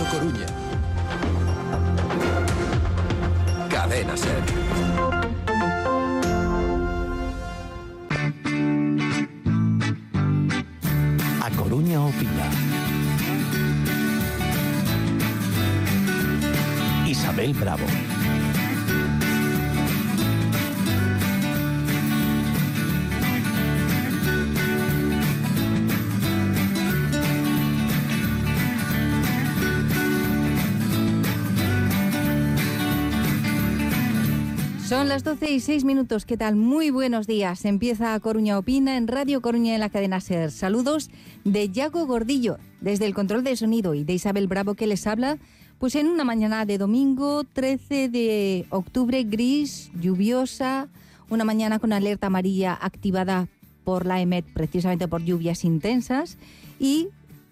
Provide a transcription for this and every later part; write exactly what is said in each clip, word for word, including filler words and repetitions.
Coruña. Cadena SER. A Coruña opina. Isabel Bravo. Son las doce y seis minutos. ¿Qué tal? Muy buenos días. Empieza Coruña Opina en Radio Coruña en la cadena SER. Saludos de Yago Gordillo, desde el control de sonido, y de Isabel Bravo, que les habla, pues en una mañana de domingo trece de octubre, gris, lluviosa, una mañana con alerta amarilla activada por la EMET precisamente por lluvias intensas, y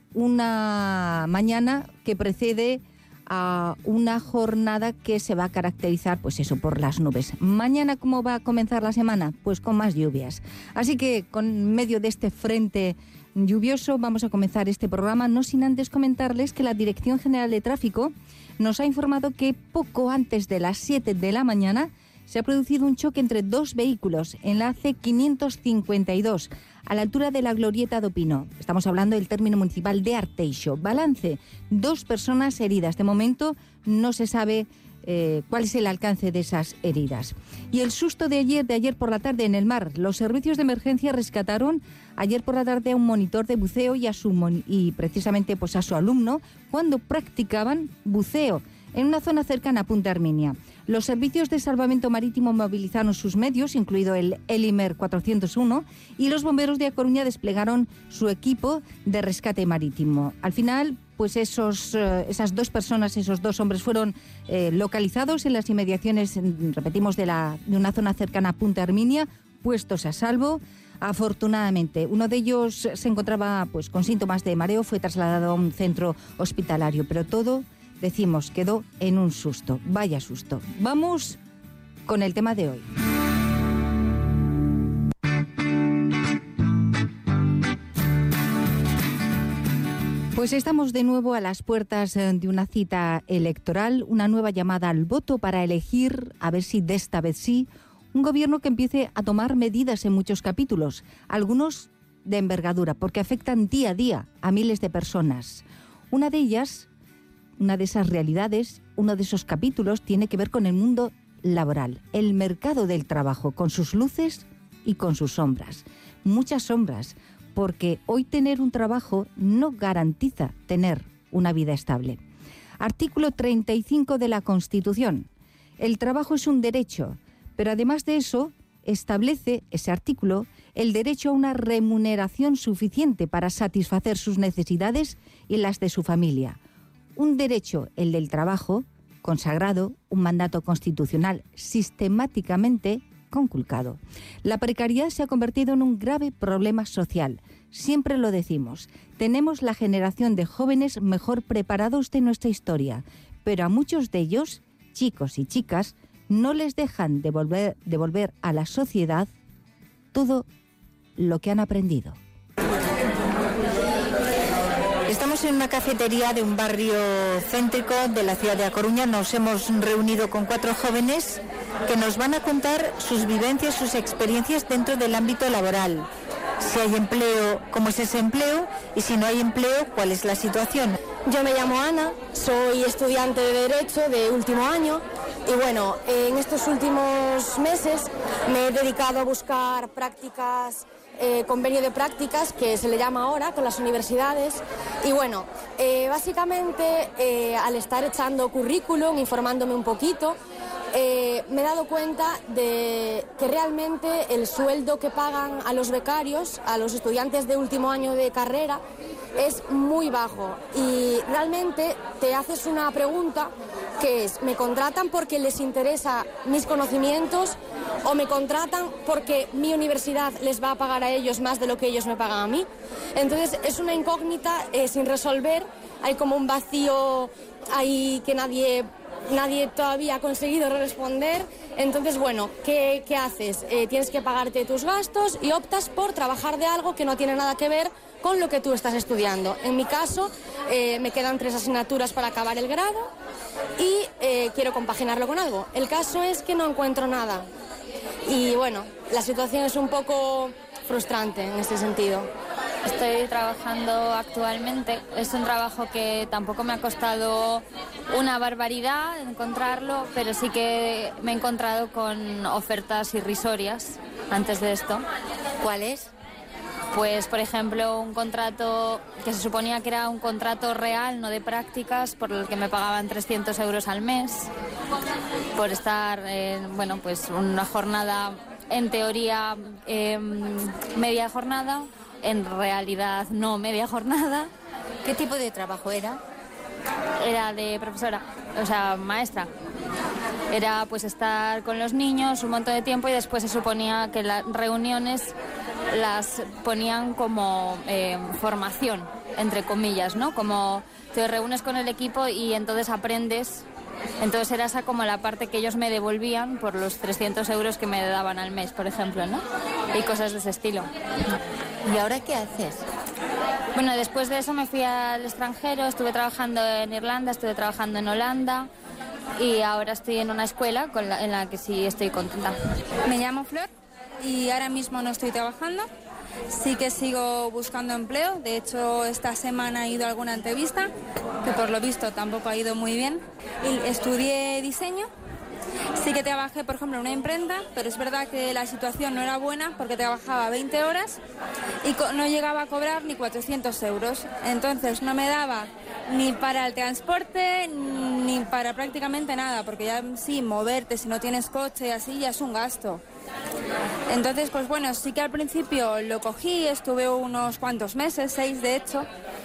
una mañana que precede a una jornada que se va a caracterizar, pues eso, por las nubes. Mañana, ¿cómo va a comenzar la semana? Pues con más lluvias. Así que, con medio de este frente lluvioso, vamos a comenzar este programa, no sin antes comentarles que la Dirección General de Tráfico nos ha informado que poco antes de las siete de la mañana se ha producido un choque entre dos vehículos en la C quinientos cincuenta y dos, a la altura de la Glorieta do Pino. Estamos hablando del término municipal de Arteixo. Balance, dos personas heridas. De momento no se sabe eh, cuál es el alcance de esas heridas. Y el susto de ayer, de ayer por la tarde en el mar. Los servicios de emergencia rescataron ayer por la tarde a un monitor de buceo y, a su mon- y precisamente pues a su alumno cuando practicaban buceo en una zona cercana a Punta Herminia. Los servicios de salvamento marítimo movilizaron sus medios, incluido el Elimer cuatrocientos uno, y los bomberos de A Coruña desplegaron su equipo de rescate marítimo. Al final, pues esos, eh, esas dos personas, esos dos hombres fueron eh, localizados en las inmediaciones, repetimos, de, la, de una zona cercana a Punta Herminia, puestos a salvo. Afortunadamente, uno de ellos se encontraba pues con síntomas de mareo, fue trasladado a un centro hospitalario, pero todo, decimos, quedó en un susto. Vaya susto. Vamos con el tema de hoy. Pues estamos de nuevo a las puertas de una cita electoral, una nueva llamada al voto para elegir, a ver si de esta vez sí, un gobierno que empiece a tomar medidas en muchos capítulos, algunos de envergadura, porque afectan día a día a miles de personas. Una de ellas, una de esas realidades, uno de esos capítulos tiene que ver con el mundo laboral, el mercado del trabajo, con sus luces y con sus sombras. Muchas sombras, porque hoy tener un trabajo no garantiza tener una vida estable. Artículo treinta y cinco de la Constitución. El trabajo es un derecho, pero además de eso, establece ese artículo el derecho a una remuneración suficiente para satisfacer sus necesidades y las de su familia. Un derecho, el del trabajo, consagrado, un mandato constitucional sistemáticamente conculcado. La precariedad se ha convertido en un grave problema social. Siempre lo decimos, tenemos la generación de jóvenes mejor preparados de nuestra historia, pero a muchos de ellos, chicos y chicas, no les dejan devolver, devolver a la sociedad todo lo que han aprendido. Estamos en una cafetería de un barrio céntrico de la ciudad de A Coruña. Nos hemos reunido con cuatro jóvenes que nos van a contar sus vivencias, sus experiencias dentro del ámbito laboral. Si hay empleo, cómo es ese empleo, y si no hay empleo, cuál es la situación. Yo me llamo Ana, soy estudiante de Derecho de último año y bueno, en estos últimos meses me he dedicado a buscar prácticas, eh, convenio de prácticas, que se le llama ahora, con las universidades. Y bueno, eh, básicamente eh, al estar echando currículum, informándome un poquito, Eh, me he dado cuenta de que realmente el sueldo que pagan a los becarios, a los estudiantes de último año de carrera, es muy bajo. Y realmente te haces una pregunta que es, ¿me contratan porque les interesa mis conocimientos o me contratan porque mi universidad les va a pagar a ellos más de lo que ellos me pagan a mí? Entonces es una incógnita eh, sin resolver, hay como un vacío ahí que nadie... Nadie todavía ha conseguido responder. Entonces, bueno, ¿qué, qué haces? Eh, tienes que pagarte tus gastos y optas por trabajar de algo que no tiene nada que ver con lo que tú estás estudiando. En mi caso, eh, me quedan tres asignaturas para acabar el grado y eh, quiero compaginarlo con algo. El caso es que no encuentro nada. Y bueno, la situación es un poco frustrante en este sentido. Estoy trabajando actualmente. Es un trabajo que tampoco me ha costado una barbaridad encontrarlo, pero sí que me he encontrado con ofertas irrisorias antes de esto. ¿Cuál es? Pues, por ejemplo, un contrato que se suponía que era un contrato real, no de prácticas, por el que me pagaban trescientos euros al mes, por estar, eh, bueno, pues una jornada, en teoría, eh, media jornada, en realidad no media jornada. ¿Qué tipo de trabajo era? Era de profesora, o sea, maestra. Era pues estar con los niños un montón de tiempo y después se suponía que las reuniones las ponían como eh, formación, entre comillas, ¿no? Como te reúnes con el equipo y entonces aprendes. Entonces era esa como la parte que ellos me devolvían por los trescientos euros que me daban al mes, por ejemplo, ¿no? Y cosas de ese estilo. ¿Y ahora qué haces? Bueno, después de eso me fui al extranjero, estuve trabajando en Irlanda, estuve trabajando en Holanda y ahora estoy en una escuela con la, en la que sí estoy contenta. Me llamo Flor y ahora mismo no estoy trabajando. Sí que sigo buscando empleo. De hecho, esta semana he ido a alguna entrevista, que por lo visto tampoco ha ido muy bien. Y estudié diseño. Sí que trabajé, por ejemplo, en una imprenta, pero es verdad que la situación no era buena porque trabajaba veinte horas y no llegaba a cobrar ni cuatrocientos euros. Entonces no me daba ni para el transporte ni para prácticamente nada, porque ya sí, moverte, si no tienes coche, así ya es un gasto. Entonces, pues bueno, sí que al principio lo cogí, estuve unos cuantos meses, seis de hecho,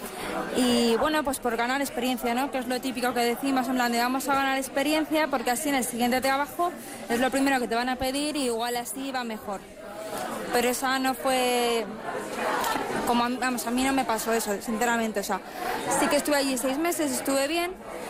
y bueno, pues por ganar experiencia, ¿no? Que es lo típico que decimos, en plan de vamos a ganar experiencia porque así en el siguiente trabajo es lo primero que te van a pedir y igual así va mejor. Pero esa no fue... Como, vamos, a mí no me pasó eso, sinceramente, o sea, sí que estuve allí seis meses, estuve bien,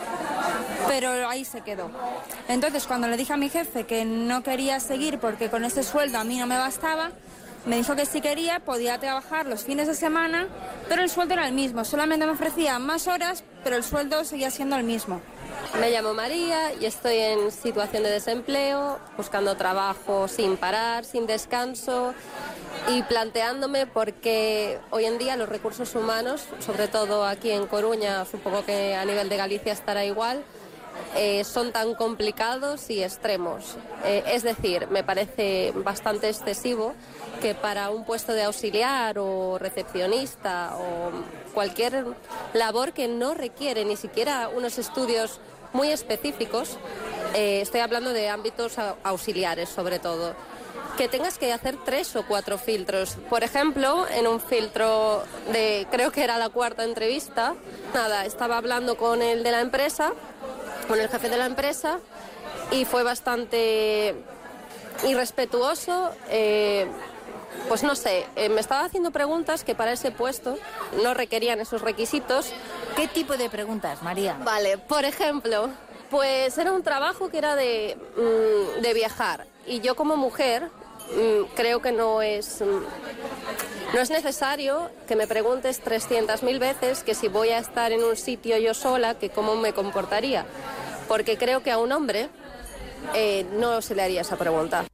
pero ahí se quedó. Entonces, cuando le dije a mi jefe que no quería seguir porque con ese sueldo a mí no me bastaba, me dijo que si quería podía trabajar los fines de semana, pero el sueldo era el mismo, solamente me ofrecía más horas, pero el sueldo seguía siendo el mismo. Me llamo María y estoy en situación de desempleo, buscando trabajo sin parar, sin descanso y planteándome por qué hoy en día los recursos humanos, sobre todo aquí en Coruña, supongo que a nivel de Galicia estará igual, eh, son tan complicados y extremos. Eh, es decir, me parece bastante excesivo que para un puesto de auxiliar o recepcionista o cualquier labor que no requiere ni siquiera unos estudios muy específicos, eh, estoy hablando de ámbitos auxiliares sobre todo, que tengas que hacer tres o cuatro filtros. Por ejemplo, en un filtro de, creo que era la cuarta entrevista, nada, estaba hablando con el de la empresa, con el jefe de la empresa, y fue bastante irrespetuoso, eh, pues no sé, eh, me estaba haciendo preguntas que para ese puesto no requerían esos requisitos. ¿Qué tipo de preguntas, María? Vale, por ejemplo, pues era un trabajo que era de, mm, de viajar, y yo como mujer mm, creo que no es, mm, no es necesario que me preguntes trescientas mil veces que si voy a estar en un sitio yo sola, que cómo me comportaría, porque creo que a un hombre eh, no se le haría esa pregunta.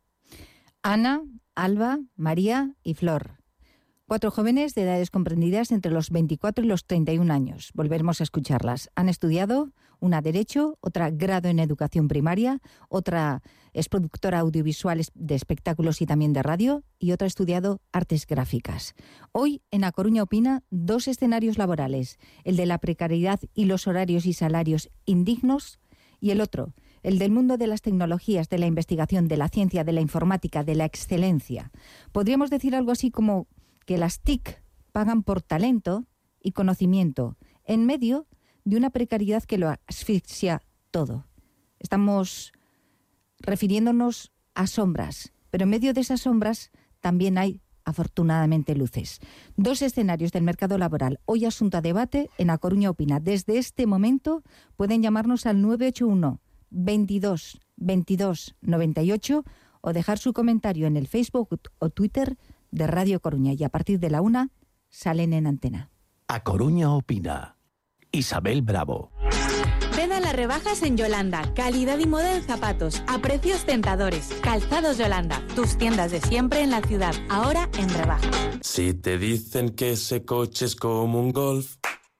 Ana, Alba, María y Flor. Cuatro jóvenes de edades comprendidas entre los veinticuatro y los treinta y un años. Volveremos a escucharlas. Han estudiado una Derecho, otra grado en Educación Primaria, otra es productora audiovisual de espectáculos y también de radio, y otra ha estudiado Artes Gráficas. Hoy, en A Coruña Opina, dos escenarios laborales, el de la precariedad y los horarios y salarios indignos, y el otro, el del mundo de las tecnologías, de la investigación, de la ciencia, de la informática, de la excelencia. Podríamos decir algo así como que las T I C pagan por talento y conocimiento, en medio de una precariedad que lo asfixia todo. Estamos refiriéndonos a sombras, pero en medio de esas sombras también hay, afortunadamente, luces. Dos escenarios del mercado laboral. Hoy asunto a debate en A Coruña Opina. Desde este momento pueden llamarnos al nueve ocho uno, veintidós, veintidós, noventa y ocho o dejar su comentario en el Facebook o Twitter de Radio Coruña. Y a partir de la una salen en antena. A Coruña opina. Isabel Bravo. Ven a las rebajas en Yolanda. Calidad y moda en zapatos. A precios tentadores. Calzados Yolanda. Tus tiendas de siempre en la ciudad. Ahora en rebajas. Si te dicen que ese coche es como un Golf.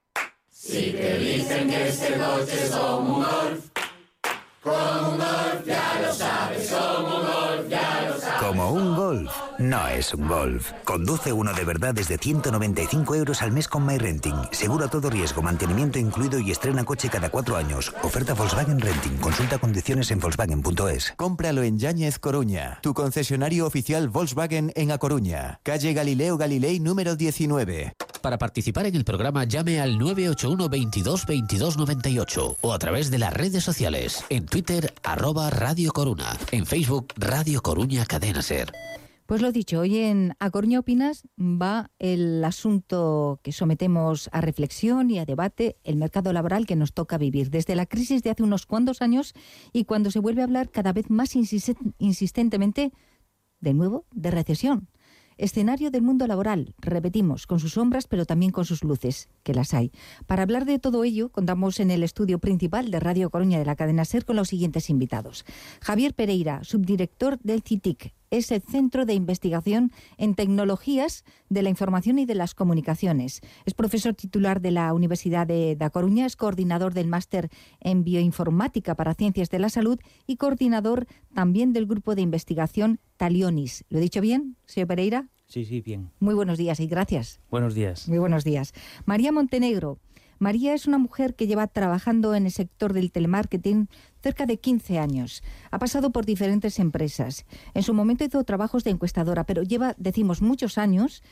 Si te dicen que ese coche es como un Golf. Como un Golf, ya lo sabes. Como un Golf, ya lo sabes. Como un Golf. No es un Golf. Conduce uno de verdad desde ciento noventa y cinco euros al mes con MyRenting. Seguro a todo riesgo, mantenimiento incluido y estrena coche cada cuatro años. Oferta Volkswagen Renting. Consulta condiciones en volkswagen punto es. Cómpralo en Yáñez Coruña, tu concesionario oficial Volkswagen en A Coruña. Calle Galileo Galilei número diecinueve. Para participar en el programa llame al nueve ocho uno veintidós veintidós noventa y ocho o a través de las redes sociales. En Twitter, arroba Radio Coruña. En Facebook, Radio Coruña Cadena Ser. Pues lo dicho, hoy en A Coruña Opinas va el asunto que sometemos a reflexión y a debate, el mercado laboral que nos toca vivir. Desde la crisis de hace unos cuantos años y cuando se vuelve a hablar cada vez más insistentemente, de nuevo, de recesión. Escenario del mundo laboral, repetimos, con sus sombras pero también con sus luces, que las hay. Para hablar de todo ello, contamos en el estudio principal de Radio Coruña de la cadena SER con los siguientes invitados. Javier Pereira, subdirector del C I T I C, es el Centro de Investigación en Tecnologías de la Información y de las Comunicaciones. Es profesor titular de la Universidad de Da Coruña, es coordinador del Máster en Bioinformática para Ciencias de la Salud y coordinador también del Grupo de Investigación Talionis. ¿Lo he dicho bien, señor Pereira? Sí, sí, bien. Muy buenos días y gracias. Buenos días. Muy buenos días. María Montenegro. María es una mujer que lleva trabajando en el sector del telemarketing cerca de quince años. Ha pasado por diferentes empresas. En su momento hizo trabajos de encuestadora, pero lleva, decimos, muchos años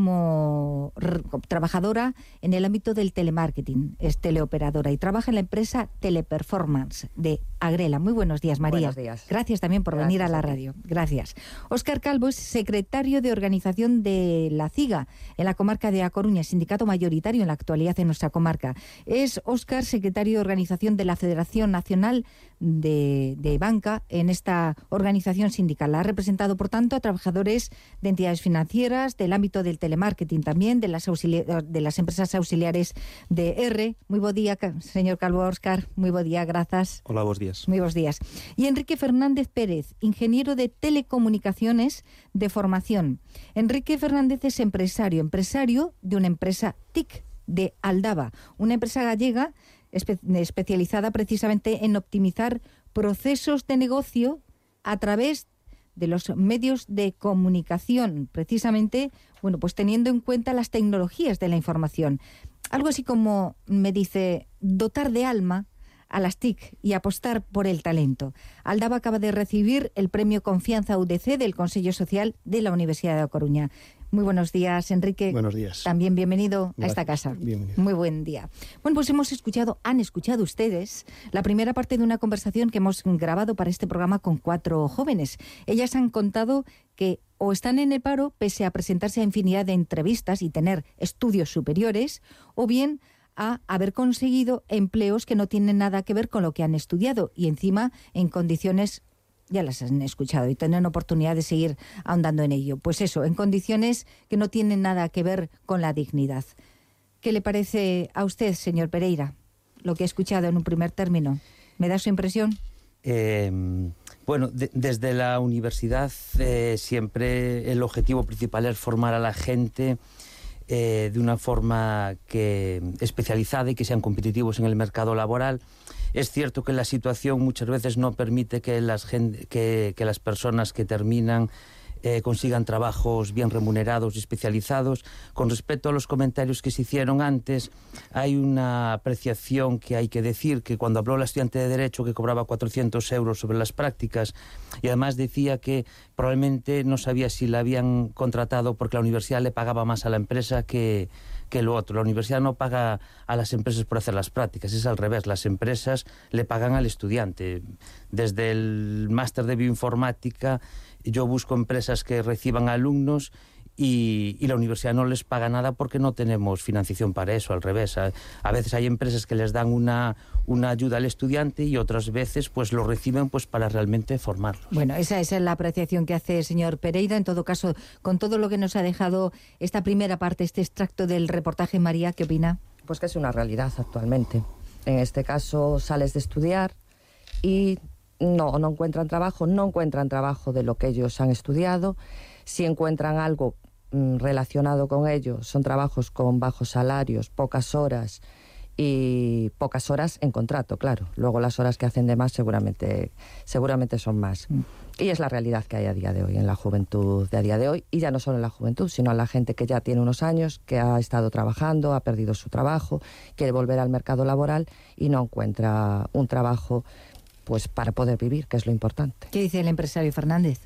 como trabajadora en el ámbito del telemarketing. Es teleoperadora y trabaja en la empresa Teleperformance de Agrela. Muy buenos días, María. Buenos días. Gracias también por Gracias venir a la radio. Gracias. Óscar Calvo es secretario de organización de la CIGA en la comarca de A Coruña, sindicato mayoritario en la actualidad en nuestra comarca. Es Óscar, secretario de organización de la Federación Nacional de, de Banca en esta organización sindical. Ha representado, por tanto, a trabajadores de entidades financieras, del ámbito del telemarketing también, de las, de las empresas auxiliares de R. Muy buen día, señor Calvo. Óscar, muy buen día, gracias. Hola, buenos días. Muy buenos días. Y Enrique Fernández Pérez, ingeniero de telecomunicaciones de formación. Enrique Fernández es empresario, empresario de una empresa T I C de Aldaba, una empresa gallega espe- especializada precisamente en optimizar procesos de negocio a través de los medios de comunicación, precisamente, bueno, pues teniendo en cuenta las tecnologías de la información. Algo así como, me dice, dotar de alma a las T I C y apostar por el talento. Aldaba acaba de recibir el premio Confianza U D C del Consejo Social de la Universidad de A Coruña. Muy buenos días, Enrique. Buenos días. También bienvenido Gracias. a esta casa. Bienvenido. Muy buen día. Bueno, pues hemos escuchado, han escuchado ustedes la primera parte de una conversación que hemos grabado para este programa con cuatro jóvenes. Ellas han contado que o están en el paro pese a presentarse a infinidad de entrevistas y tener estudios superiores, o bien a haber conseguido empleos que no tienen nada que ver con lo que han estudiado y encima en condiciones, ya las han escuchado y tienen oportunidad de seguir ahondando en ello. Pues eso, en condiciones que no tienen nada que ver con la dignidad. ¿Qué le parece a usted, señor Pereira, lo que he escuchado en un primer término? ¿Me da su impresión? Eh, bueno, de, desde la universidad eh, siempre el objetivo principal es formar a la gente Eh, de una forma que especializada y que sean competitivos en el mercado laboral. Es cierto que la situación muchas veces no permite que las, gente, que, que las personas que terminan eh, consigan trabajos bien remunerados y especializados. Con respecto a los comentarios que se hicieron antes, hay una apreciación que hay que decir, que cuando habló la estudiante de Derecho que cobraba cuatrocientos euros sobre las prácticas, y además decía que probablemente no sabía si la habían contratado porque la universidad le pagaba más a la empresa que, que lo otro. La universidad no paga a las empresas por hacer las prácticas, es al revés, las empresas le pagan al estudiante. Desde el máster de bioinformática yo busco empresas que reciban alumnos y, y la universidad no les paga nada porque no tenemos financiación para eso, al revés. A, a veces hay empresas que les dan una, una ayuda al estudiante y otras veces pues lo reciben pues para realmente formarlo. Bueno, esa, esa es la apreciación que hace el señor Pereira. En todo caso, con todo lo que nos ha dejado esta primera parte, este extracto del reportaje, María, ¿qué opina? Pues que es una realidad actualmente. En este caso sales de estudiar y no, no encuentran trabajo, no encuentran trabajo de lo que ellos han estudiado. Si encuentran algo mmm, relacionado con ello, son trabajos con bajos salarios, pocas horas y pocas horas en contrato, claro. Luego las horas que hacen de más seguramente, seguramente son más. Mm. Y es la realidad que hay a día de hoy, en la juventud de a día de hoy, y ya no solo en la juventud, sino en la gente que ya tiene unos años, que ha estado trabajando, ha perdido su trabajo, quiere volver al mercado laboral y no encuentra un trabajo pues para poder vivir, que es lo importante. ¿Qué dice el empresario Fernández?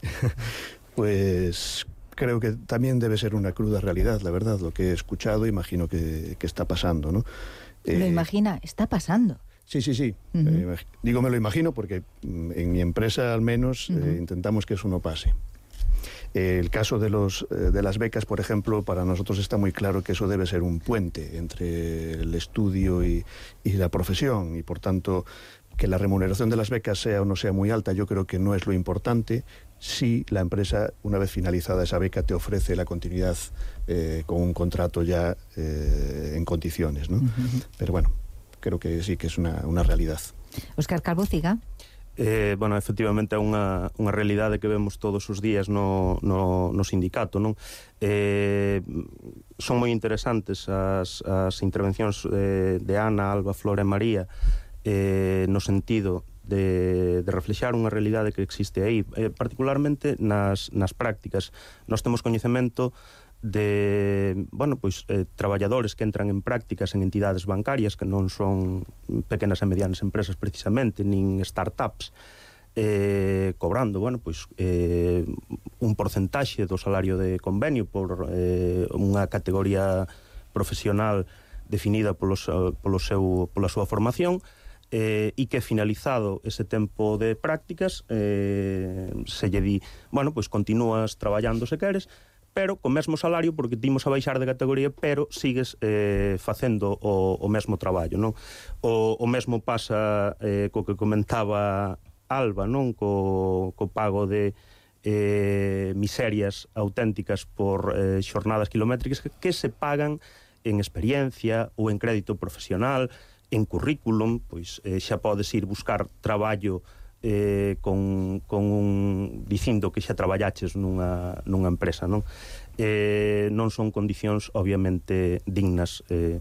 Pues creo que también debe ser una cruda realidad, la verdad, lo que he escuchado, imagino que, que está pasando, ¿no? ¿Lo eh, imagina? Está pasando. Sí, sí, sí. Uh-huh. Eh, digo, me lo imagino porque en mi empresa al menos uh-huh. eh, intentamos que eso no pase. Eh, el caso de, los, eh, de las becas, por ejemplo, para nosotros está muy claro que eso debe ser un puente entre el estudio y, y la profesión, y por tanto que la remuneración de las becas sea o no sea muy alta, yo creo que no es lo importante si la empresa, una vez finalizada esa beca, te ofrece la continuidad eh, con un contrato ya eh, en condiciones, ¿no? Uh-huh. Pero bueno, creo que sí que es una, una realidad. Óscar Calvo Ciga. Eh, bueno, efectivamente é unha, unha realidade que vemos todos os días no, no, no sindicato, non? Eh, son moi interesantes as, as intervencións eh, de Ana, Alba, Flora e María eh, no sentido de, de reflexar unha realidade que existe aí, eh, particularmente nas, nas prácticas. Nós temos coñecemento de, bueno, pois, eh, traballadores que entran en prácticas en entidades bancarias que non son pequenas e medianas empresas precisamente, nin startups, eh, cobrando, bueno, pois, eh, un porcentaxe do salario de convenio por eh, unha categoría profesional definida polo, polo seu, pola súa formación, eh, e que finalizado ese tempo de prácticas eh, se lle di, bueno, pois continúas traballando se queres, pero co mesmo salario, porque timos a baixar de categoría, pero sigues eh, facendo o, o mesmo traballo, non? O, o mesmo pasa eh, co que comentaba Alba, non? Co, co pago de eh, miserias auténticas por eh, xornadas kilométricas que, que se pagan en experiencia ou en crédito profesional, en currículum, pois eh, xa podes ir buscar traballo eh, con, con un dicindo que xa traballaches nunha, nunha empresa, non? Eh, non son condicións obviamente dignas eh,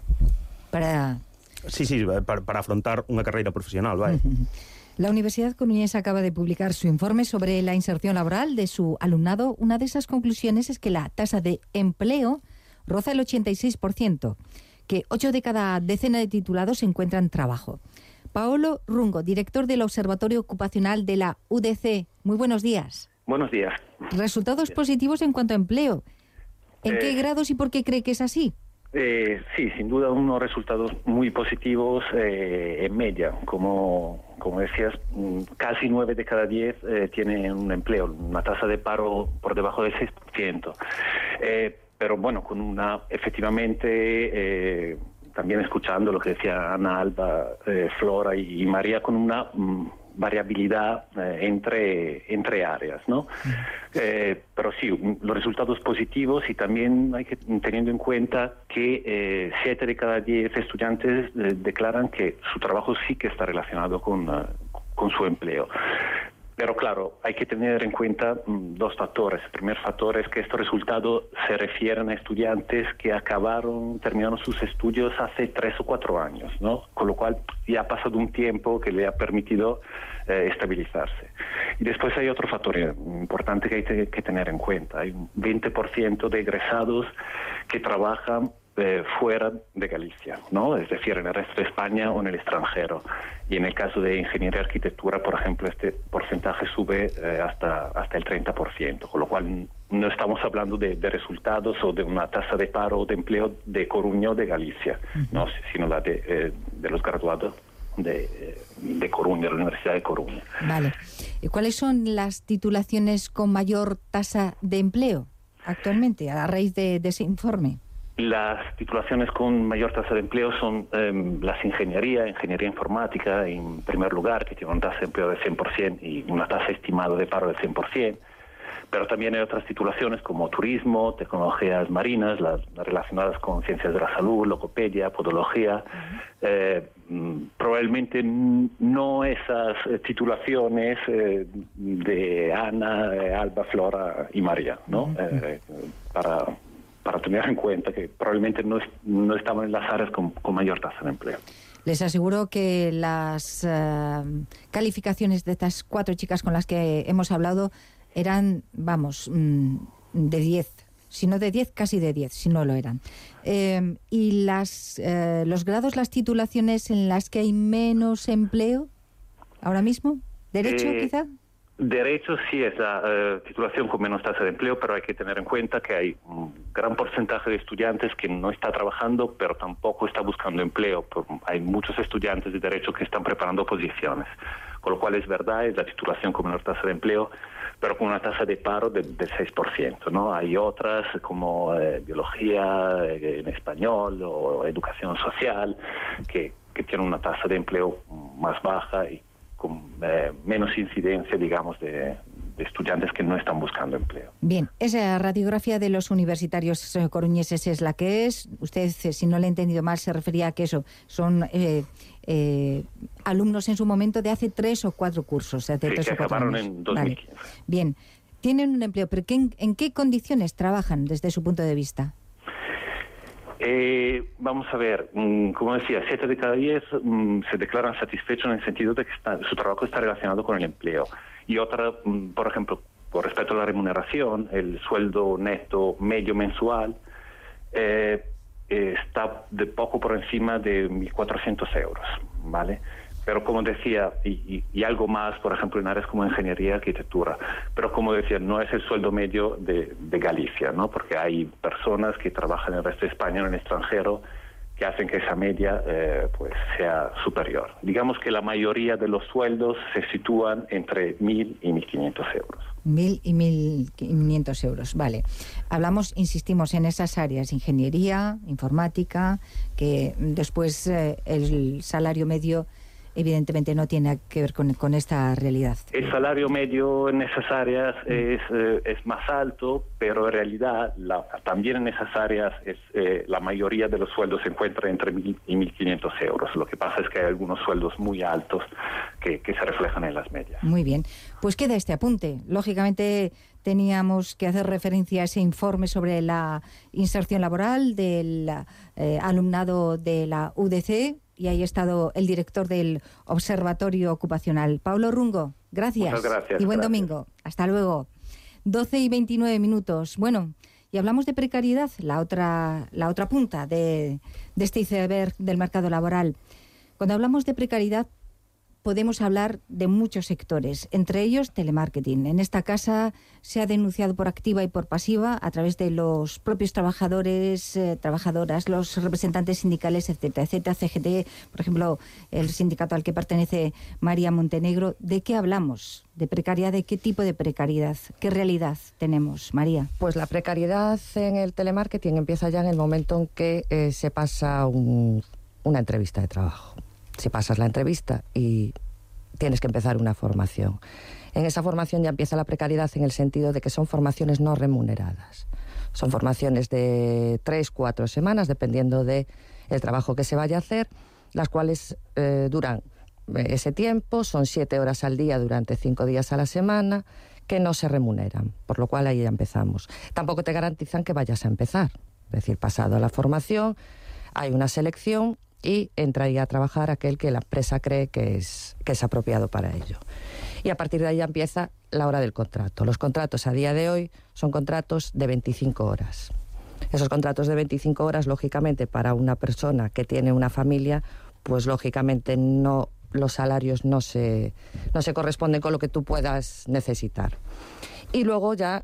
para... Sí, sí, para, para afrontar unha carreira profesional, vai. La Universidad Coruñesa acaba de publicar su informe sobre la inserción laboral de su alumnado. Una de esas conclusiones es que la tasa de empleo roza el ochenta y seis por ciento, que ocho de cada decena de titulados encuentran trabajo. Paolo Rungo, director del Observatorio Ocupacional de la U D C. Muy buenos días. Buenos días. Resultados positivos en cuanto a empleo. ¿En eh, qué grados y por qué cree que es así? Eh, sí, sin duda unos resultados muy positivos eh, en media. Como, como decías, casi nueve de cada diez eh, tienen un empleo, una tasa de paro por debajo del seis por ciento. Eh, pero bueno, con una, efectivamente, eh, también escuchando lo que decía Ana, Alba, eh, Flora y, y María, con una mm, variabilidad eh, entre, entre áreas, ¿no? Eh, pero sí, los resultados positivos, y también hay que, teniendo en cuenta que eh, siete de cada diez estudiantes eh, declaran que su trabajo sí que está relacionado con, uh, con su empleo. Pero claro, hay que tener en cuenta mm, dos factores. El primer factor es que estos resultados se refieren a estudiantes que acabaron, terminaron sus estudios hace tres o cuatro años, ¿no? Con lo cual ya ha pasado un tiempo que le ha permitido eh, estabilizarse. Y después hay otro factor importante que hay te, que tener en cuenta. Hay un veinte por ciento de egresados que trabajan Eh, fuera de Galicia, ¿no? Es decir, en el resto de España o en el extranjero. Y en el caso de ingeniería y arquitectura, por ejemplo, este porcentaje sube eh, hasta, hasta el treinta por ciento, con lo cual no estamos hablando de, de resultados o de una tasa de paro o de empleo de Coruña o de Galicia, uh-huh. ¿no? Sino la de, eh, de los graduados de, de Coruña, de la Universidad de Coruña. Vale. ¿Cuáles son las titulaciones con mayor tasa de empleo? actualmente a raíz de, de ese informe? Las titulaciones con mayor tasa de empleo son eh, las ingeniería, ingeniería informática en primer lugar, que tiene una tasa de empleo del cien por ciento y una tasa estimada de paro del cien por ciento. Pero también hay otras titulaciones como turismo, tecnologías marinas, las, las relacionadas con ciencias de la salud, logopedia, podología. Uh-huh. eh, probablemente no esas eh, titulaciones eh, de Ana, eh, Alba, Flora y María, ¿no? Uh-huh. eh, para, para tener en cuenta que probablemente no, no estaban en las áreas con, con mayor tasa de empleo. Les aseguro que las uh, calificaciones de estas cuatro chicas con las que hemos hablado eran, vamos, de diez, si no de diez, casi de diez, si no lo eran. Eh, ¿Y las, eh, los grados, las titulaciones en las que hay menos empleo ahora mismo? ¿Derecho, eh, quizá? Derecho sí es la uh, titulación con menos tasa de empleo, pero hay que tener en cuenta que hay un gran porcentaje de estudiantes que no está trabajando, pero tampoco está buscando empleo. Hay muchos estudiantes de Derecho que están preparando oposiciones, con lo cual es verdad, es la titulación con menor tasa de empleo, pero con una tasa de paro del de seis por ciento, ¿no? Hay otras como eh, biología eh, en español o educación social que, que tienen una tasa de empleo más baja y con eh, menos incidencia, digamos, de, de estudiantes que no están buscando empleo. Bien, esa radiografía de los universitarios coruñeses es la que es. Usted, si no le he entendido mal, se refería a que eso son eh, eh, alumnos en su momento de hace tres o cuatro cursos. De sí, tres que o cuatro acabaron años. en dos mil quince. Vale. Bien, tienen un empleo, pero ¿qué, en, ¿en qué condiciones trabajan desde su punto de vista? Eh, vamos a ver, mmm, como decía, siete de cada diez mmm, se declaran satisfechos en el sentido de que está, su trabajo está relacionado con el empleo. Y otra, mmm, por ejemplo, con respecto a la remuneración, el sueldo neto medio mensual eh, eh, está de poco por encima de mil cuatrocientos euros, ¿vale? Pero como decía, y, y, y algo más, por ejemplo, en áreas como ingeniería, arquitectura. Pero como decía, no es el sueldo medio de, de Galicia, ¿no? Porque hay personas que trabajan en el resto de España, en el extranjero, que hacen que esa media eh, pues sea superior. Digamos que la mayoría de los sueldos se sitúan entre mil y mil quinientos euros. Mil y mil quinientos euros, vale. Hablamos, insistimos, en esas áreas, ingeniería, informática, que después eh, el salario medio evidentemente no tiene que ver con, con esta realidad. El salario medio en esas áreas es, eh, es más alto, pero en realidad la, también en esas áreas es, eh, la mayoría de los sueldos se encuentra entre mil y mil quinientos euros. Lo que pasa es que hay algunos sueldos muy altos que, que se reflejan en las medias. Muy bien, pues queda este apunte. Lógicamente teníamos que hacer referencia a ese informe sobre la inserción laboral del eh, alumnado de la U D C, y ahí ha estado el director del Observatorio Ocupacional, Pablo Rungo. Gracias. Muchas gracias. Y buen gracias. domingo. Hasta luego. doce y veintinueve minutos. Bueno, y hablamos de precariedad, la otra, la otra punta de, de este iceberg del mercado laboral. Cuando hablamos de precariedad, podemos hablar de muchos sectores, entre ellos telemarketing. En esta casa se ha denunciado por activa y por pasiva a través de los propios trabajadores, eh, trabajadoras, los representantes sindicales, etcétera, etcétera, C G T, por ejemplo, el sindicato al que pertenece María Montenegro. ¿De qué hablamos? ¿De precariedad? ¿De qué tipo de precariedad? ¿Qué realidad tenemos, María? Pues la precariedad en el telemarketing empieza ya en el momento en que eh, se pasa un, una entrevista de trabajo. Si pasas la entrevista y tienes que empezar una formación. En esa formación ya empieza la precariedad en el sentido de que son formaciones no remuneradas. Son formaciones de tres, cuatro semanas, dependiendo del trabajo que se vaya a hacer, las cuales eh, duran ese tiempo, son siete horas al día durante cinco días a la semana, que no se remuneran, por lo cual ahí ya empezamos. Tampoco te garantizan que vayas a empezar. Es decir, pasado la formación, hay una selección y entra ahí a trabajar aquel que la empresa cree que es, que es apropiado para ello. Y a partir de ahí ya empieza la hora del contrato. Los contratos a día de hoy son contratos de veinticinco horas. Esos contratos de veinticinco horas, lógicamente, para una persona que tiene una familia, pues lógicamente no, los salarios no se, no se corresponden con lo que tú puedas necesitar. Y luego ya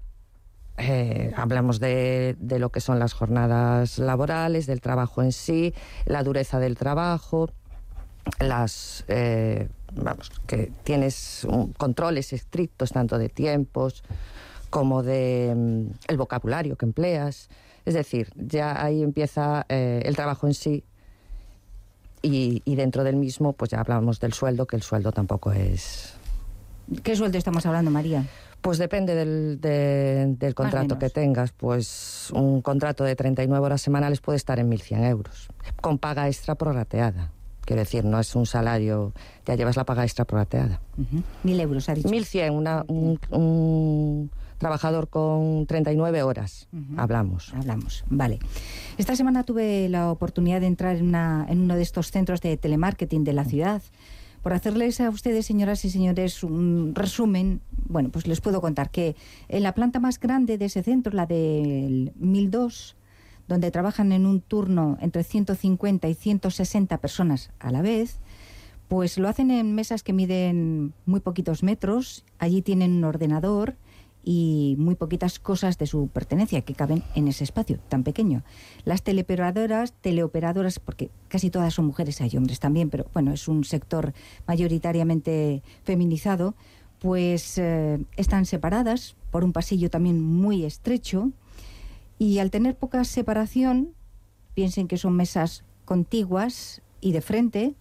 Eh, hablamos de, de lo que son las jornadas laborales, del trabajo en sí, la dureza del trabajo, las eh, vamos, que tienes un, controles estrictos tanto de tiempos como de mm, el vocabulario que empleas. Es decir, ya ahí empieza eh, el trabajo en sí. Y, y dentro del mismo, pues ya hablamos del sueldo, que el sueldo tampoco es... ¿Qué sueldo estamos hablando, María? Pues depende del, de, del contrato que tengas. Pues un contrato de treinta y nueve horas semanales puede estar en mil cien euros, con paga extra prorrateada. Quiero decir, no es un salario, ya llevas la paga extra prorrateada. Uh-huh. Mil euros, ha dicho. Mil cien, una, un, un trabajador con treinta y nueve horas, uh-huh. hablamos. Hablamos, vale. Esta semana tuve la oportunidad de entrar en, una, en uno de estos centros de telemarketing de la ciudad. Por hacerles a ustedes, señoras y señores, un resumen, bueno, pues les puedo contar que en la planta más grande de ese centro, la del mil dos, donde trabajan en un turno entre ciento cincuenta y ciento sesenta personas a la vez, pues lo hacen en mesas que miden muy poquitos metros. Allí tienen un ordenador y muy poquitas cosas de su pertenencia que caben en ese espacio tan pequeño. Las teleoperadoras, teleoperadoras, porque casi todas son mujeres, hay hombres también, pero bueno, es un sector mayoritariamente feminizado, pues eh, están separadas por un pasillo también muy estrecho, y al tener poca separación, piensen que son mesas contiguas y de frente,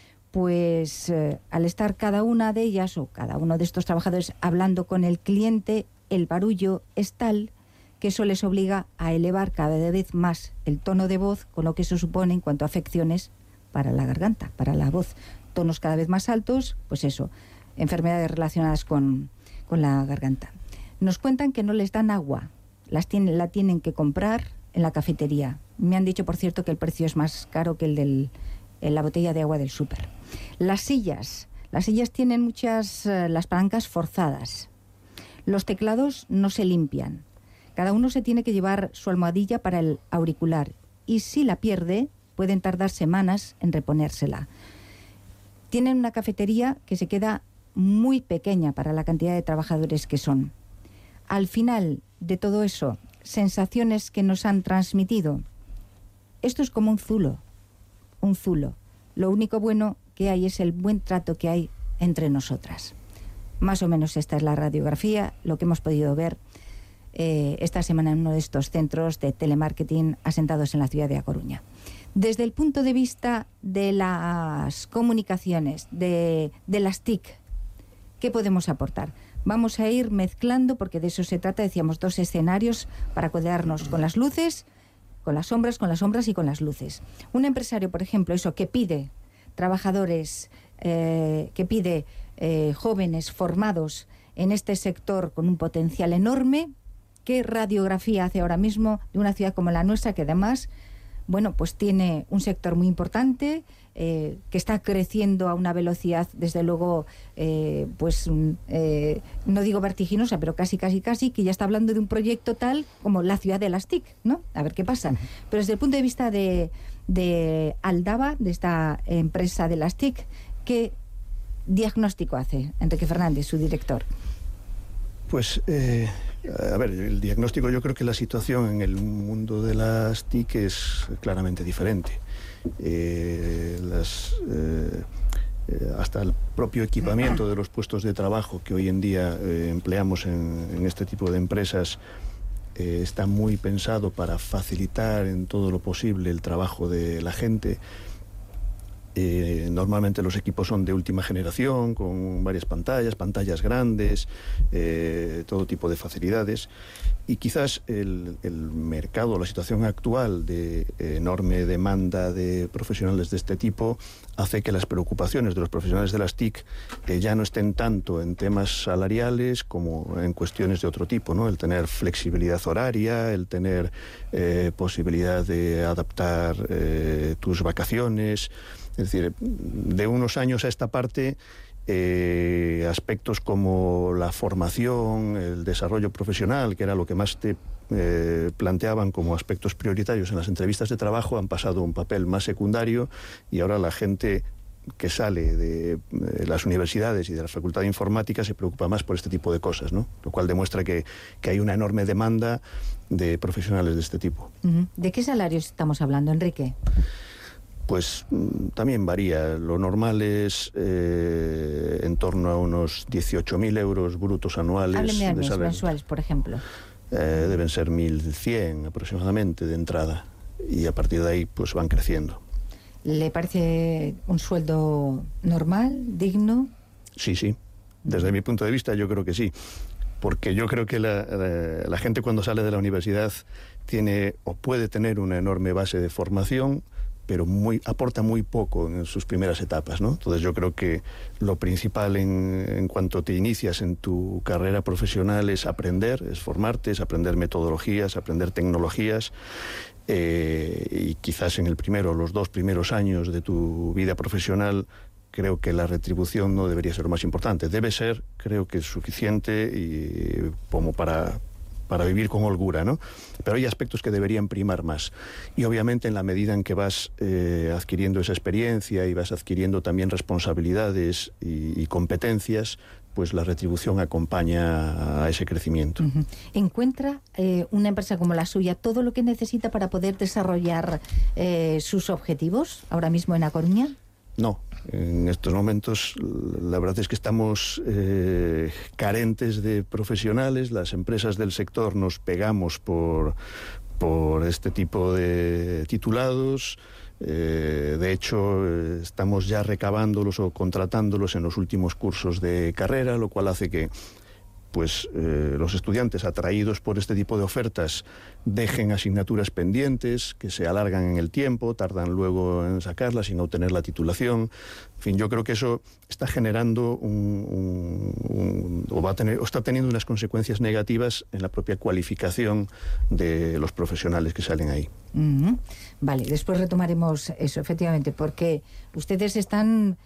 pues eh, al estar cada una de ellas o cada uno de estos trabajadores hablando con el cliente, el barullo es tal que eso les obliga a elevar cada vez más el tono de voz, con lo que eso supone en cuanto a afecciones para la garganta, para la voz. Tonos cada vez más altos, pues eso, enfermedades relacionadas con, con la garganta. Nos cuentan que no les dan agua, las tienen, la tienen que comprar en la cafetería. Me han dicho, por cierto, que el precio es más caro que el de la botella de agua del súper. Las sillas, las sillas tienen muchas, uh, las palancas forzadas. Los teclados no se limpian. Cada uno se tiene que llevar su almohadilla para el auricular y si la pierde, pueden tardar semanas en reponérsela. Tienen una cafetería que se queda muy pequeña para la cantidad de trabajadores que son. Al final de todo eso, sensaciones que nos han transmitido. Esto es como un zulo, un zulo. Lo único bueno que hay es el buen trato que hay entre nosotras. Más o menos esta es la radiografía, lo que hemos podido ver eh, esta semana en uno de estos centros de telemarketing asentados en la ciudad de A Coruña. Desde el punto de vista de las comunicaciones, de, de las T I C, ¿qué podemos aportar? Vamos a ir mezclando, porque de eso se trata, decíamos, dos escenarios para cuidarnos con las luces, con las sombras, con las sombras y con las luces. Un empresario, por ejemplo, eso, que pide trabajadores, eh, que pide eh, jóvenes formados en este sector con un potencial enorme. ¿Qué radiografía hace ahora mismo de una ciudad como la nuestra, que además, bueno, pues tiene un sector muy importante, eh, que está creciendo a una velocidad, desde luego, eh, pues eh, no digo vertiginosa, pero casi, casi, casi, que ya está hablando de un proyecto tal como la ciudad de las T I C, ¿no? A ver qué pasa. Pero desde el punto de vista de, de Aldaba, de esta empresa de las T I C, ¿qué diagnóstico hace Enrique Fernández, su director? Pues, eh, a ver, el diagnóstico, yo creo que la situación en el mundo de las T I C es claramente diferente. Eh, las, eh, eh, hasta el propio equipamiento de los puestos de trabajo que hoy en día eh, empleamos en, en este tipo de empresas eh, está muy pensado para facilitar en todo lo posible el trabajo de la gente. Eh, normalmente los equipos son de última generación, con varias pantallas, pantallas grandes, eh, todo tipo de facilidades. Y quizás el, el mercado, la situación actual de enorme demanda de profesionales de este tipo hace que las preocupaciones de los profesionales de las T I C eh, ya no estén tanto en temas salariales como en cuestiones de otro tipo, ¿no? El tener flexibilidad horaria, el tener eh, posibilidad de adaptar eh, tus vacaciones. Es decir, de unos años a esta parte, eh, aspectos como la formación, el desarrollo profesional, que era lo que más te eh, planteaban como aspectos prioritarios en las entrevistas de trabajo, han pasado a un papel más secundario, y ahora la gente que sale de, de las universidades y de la Facultad de Informática se preocupa más por este tipo de cosas, ¿no? Lo cual demuestra que, que hay una enorme demanda de profesionales de este tipo. Uh-huh. ¿De qué salarios estamos hablando, Enrique? Pues también varía. Lo normal es eh, en torno a unos dieciocho mil euros brutos anuales. Hábleme al de mes, salario. mensuales, por ejemplo. Eh, deben ser mil cien aproximadamente de entrada, y a partir de ahí pues van creciendo. ¿Le parece un sueldo normal, digno? Sí, sí. Desde mi punto de vista yo creo que sí. Porque yo creo que la, la, la gente cuando sale de la universidad tiene o puede tener una enorme base de formación, pero muy, aporta muy poco en sus primeras etapas, ¿no? Entonces yo creo que lo principal en, en cuanto te inicias en tu carrera profesional es aprender, es formarte, es aprender metodologías, aprender tecnologías, eh, y quizás en el primero o los dos primeros años de tu vida profesional creo que la retribución no debería ser lo más importante. Debe ser, creo que es suficiente y como para... para vivir con holgura, ¿no? Pero hay aspectos que deberían primar más. Y obviamente en la medida en que vas eh, adquiriendo esa experiencia y vas adquiriendo también responsabilidades y, y competencias, pues la retribución acompaña a ese crecimiento. Uh-huh. ¿Encuentra eh, una empresa como la suya todo lo que necesita para poder desarrollar eh, sus objetivos ahora mismo en A Coruña? No, en estos momentos la verdad es que estamos eh, carentes de profesionales. Las empresas del sector nos pegamos por, por este tipo de titulados. Eh, de hecho, eh, estamos ya recabándolos o contratándolos en los últimos cursos de carrera, lo cual hace que pues eh, los estudiantes atraídos por este tipo de ofertas dejen asignaturas pendientes, que se alargan en el tiempo, tardan luego en sacarlas y no obtener la titulación. En fin, yo creo que eso está generando un, un, un, o va a tener o está teniendo unas consecuencias negativas en la propia cualificación de los profesionales que salen ahí. Uh-huh. Vale, después retomaremos eso, efectivamente, porque ustedes están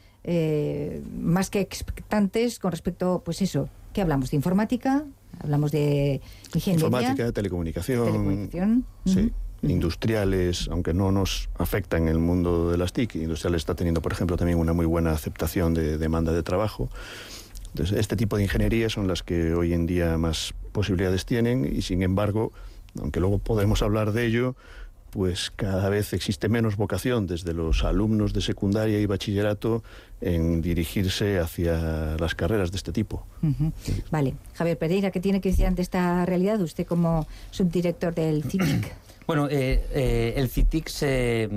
eh, más que expectantes con respecto, pues eso, ¿qué hablamos? ¿De informática? ¿Hablamos de ingeniería? Informática, telecomunicación. Telecomunicación. Sí. Uh-huh. Industriales, aunque no nos afecta en el mundo de las T I C. Industriales está teniendo, por ejemplo, también una muy buena aceptación de demanda de trabajo. Entonces, este tipo de ingenierías son las que hoy en día más posibilidades tienen y, sin embargo, aunque luego podemos hablar de ello, pues cada vez existe menos vocación desde los alumnos de secundaria y bachillerato en dirigirse hacia las carreras de este tipo. Uh-huh. Vale. Javier Pereira, ¿qué tiene que decir ante esta realidad? Usted como subdirector del C I T I C. Bueno, eh, eh, el C I T I C se,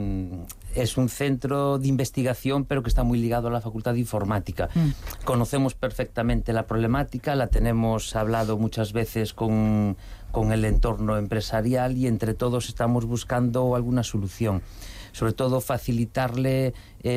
es un centro de investigación, pero que está muy ligado a la Facultad de Informática. Mm. Conocemos perfectamente la problemática, la tenemos hablado muchas veces con, con el entorno empresarial y entre todos estamos buscando alguna solución. Sobre todo facilitarle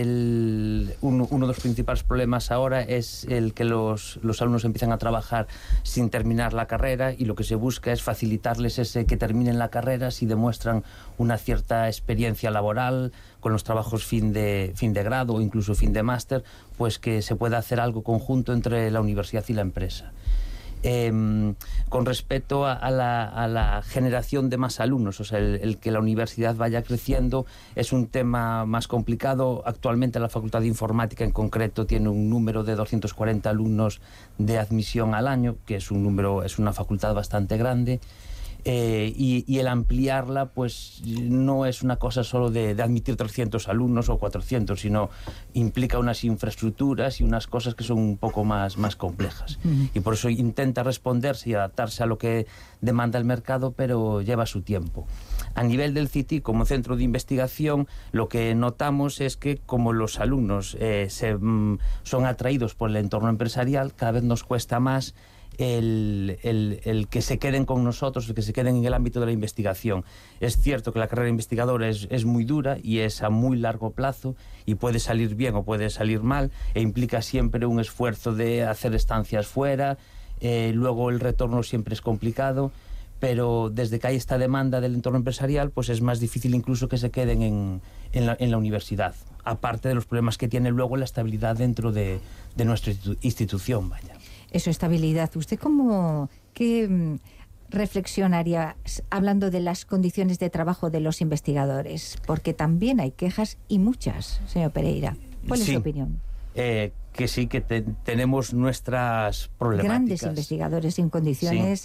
el, uno, uno de los principales problemas ahora es el que los, los alumnos empiezan a trabajar sin terminar la carrera y lo que se busca es facilitarles ese que terminen la carrera si demuestran una cierta experiencia laboral con los trabajos fin de, fin de grado o incluso fin de máster, pues que se pueda hacer algo conjunto entre la universidad y la empresa. Eh, con respecto a, a, la, a la generación de más alumnos, o sea, el, el que la universidad vaya creciendo es un tema más complicado. Actualmente la Facultad de Informática en concreto tiene un número de doscientos cuarenta alumnos de admisión al año, que es un número, es una facultad bastante grande. Eh, y, y el ampliarla pues no es una cosa solo de, de admitir trescientos alumnos o cuatrocientos, sino implica unas infraestructuras y unas cosas que son un poco más, más complejas. Uh-huh. Y por eso intenta responderse y adaptarse a lo que demanda el mercado, pero lleva su tiempo. A nivel del C I T I, como centro de investigación, lo que notamos es que como los alumnos eh, se, mm, son atraídos por el entorno empresarial, cada vez nos cuesta más El, el, el que se queden con nosotros, el que se queden en el ámbito de la investigación. Es cierto que la carrera investigadora es, es muy dura y es a muy largo plazo y puede salir bien o puede salir mal e implica siempre un esfuerzo de hacer estancias fuera, eh, luego el retorno siempre es complicado, pero desde que hay esta demanda del entorno empresarial pues es más difícil incluso que se queden en, en, la, en la universidad, aparte de los problemas que tiene luego la estabilidad dentro de, de nuestra institución, vaya. Eso, estabilidad. ¿Usted cómo, qué mm, reflexionaría hablando de las condiciones de trabajo de los investigadores? Porque también hay quejas y muchas, señor Pereira. ¿Cuál es sí. su opinión? Eh, que sí, que te, tenemos nuestras problemáticas. Grandes investigadores en condiciones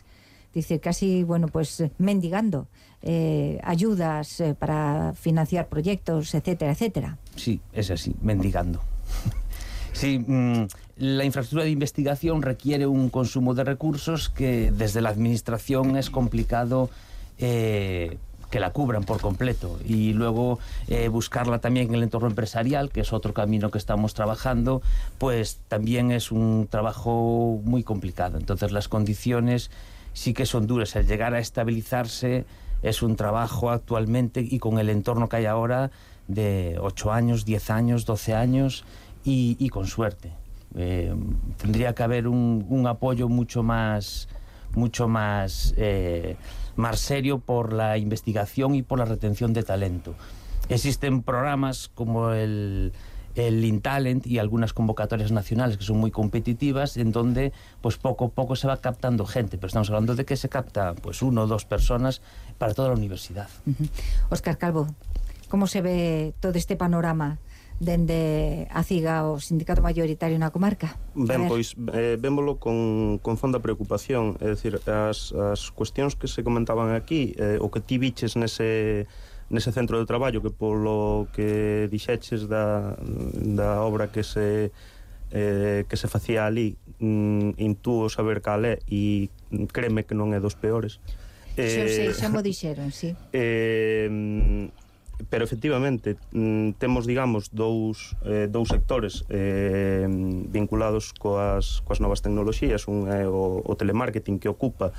dice, casi, bueno, pues mendigando eh, ayudas eh, para financiar proyectos, etcétera, etcétera. Sí, es así, mendigando. Sí, mmm, la infraestructura de investigación requiere un consumo de recursos que desde la administración es complicado eh, que la cubran por completo, y luego eh, buscarla también en el entorno empresarial, que es otro camino que estamos trabajando, pues también es un trabajo muy complicado. Entonces las condiciones sí que son duras. El llegar a estabilizarse es un trabajo actualmente, y con el entorno que hay ahora, de ocho años, diez años, doce años, y, y con suerte. Eh, tendría que haber un, un apoyo mucho más, mucho más... Eh, más serio por la investigación y por la retención de talento. Existen programas como el, el InTalent y algunas convocatorias nacionales que son muy competitivas, en donde pues poco a poco se va captando gente, pero estamos hablando de que se capta pues uno o dos personas para toda la universidad. Uh-huh. Óscar Calvo, ¿cómo se ve todo este panorama dende a CIGA, o sindicato maioritario na comarca? Ben, pois, eh, vémolo con, con fonda preocupación. É dicir, as, as cuestións que se comentaban aquí, eh, o que ti viches nese, nese centro de traballo, que polo que dixeches da, da obra que se eh, que se facía ali, mm, intúo saber cal é, e créeme que non é dos peores. Eh, Xo sei, xa mo dixeron, sí. Eh, pero efectivamente mm, temos, digamos, dous, eh, dous sectores eh, vinculados coas, coas novas tecnoloxías. Un é o, o telemarketing, que ocupa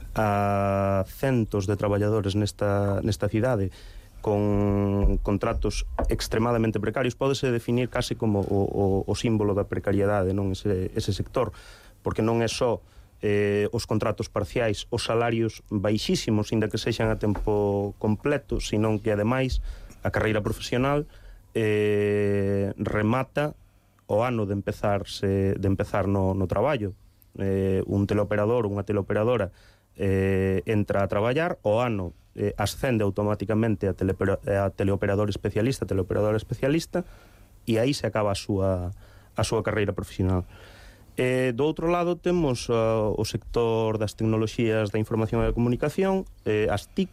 a centos de traballadores nesta, nesta cidade, con contratos extremadamente precarios. Pódese definir casi como o, o, o símbolo da precariedade, non, ese, ese sector, porque non é só Eh, os contratos parciais, os salarios baixísimos, inda que sexan a tempo completo, senón que ademais a carreira profesional eh, remata o ano de empezarse, de empezar no, no traballo. Eh, un teleoperador, unha teleoperadora eh, entra a traballar, o ano eh, ascende automáticamente a, tele, a teleoperador especialista, teleoperadora especialista, e aí se acaba a súa, a súa carreira profesional. Eh, do outro lado temos uh, o sector das tecnoloxías da información e da comunicación, eh, as T I C,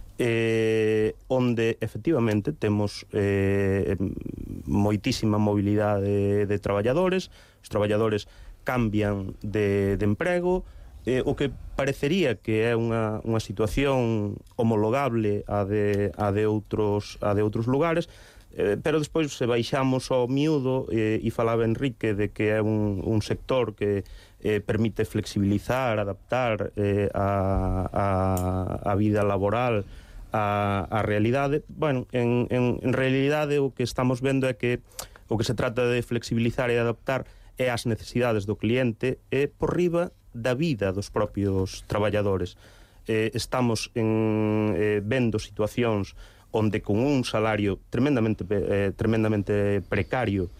eh, onde efectivamente temos eh, moitísima mobilidade de, de traballadores. Os traballadores cambian de, de emprego, eh, o que parecería que é unha, unha situación homologable a de, a de, outros, a de outros lugares, Eh, pero despois se baixamos ao miúdo, eh, e falaba Enrique de que é un, un sector que eh, permite flexibilizar, adaptar eh, a, a, a vida laboral a, a realidade. Bueno, en, en, en realidade o que estamos vendo é que o que se trata de flexibilizar e adaptar é as necesidades do cliente e por riba da vida dos propios traballadores. Eh, estamos en, eh, vendo situacións onde con un salario tremendamente eh, tremendamente precario,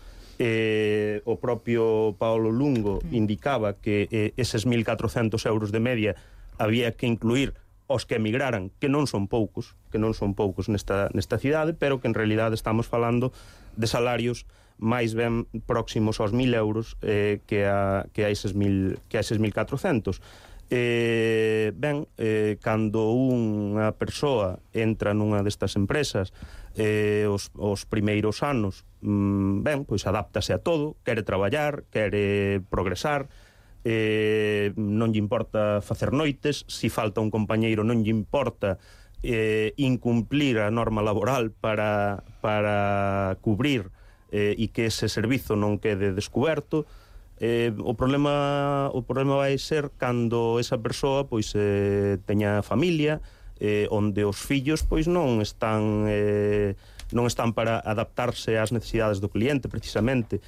eh, o propio Paolo Lungo indicaba que eh, eses mil catrocentos euros de media había que incluir os que emigraran, que non son poucos, que non son poucos nesta, nesta cidade, pero que en realidade estamos falando de salarios máis ben próximos aos mil euros eh, que a, que a eses mil, que a eses mil catrocentos. Eh, ben, eh, cando unha persoa entra nunha destas empresas, eh, os, os primeiros anos, mm, ben, pois adáptase a todo, quere traballar, quere progresar, eh, non lle importa facer noites, si falta un compañeiro non lle importa eh, incumplir a norma laboral para, para cubrir eh, e que ese servizo non quede descuberto. Eh, o problema o problema vai ser cando esa persoa pois eh, teña familia, eh, onde os fillos pois non están eh, non están para adaptarse ás necesidades do cliente precisamente,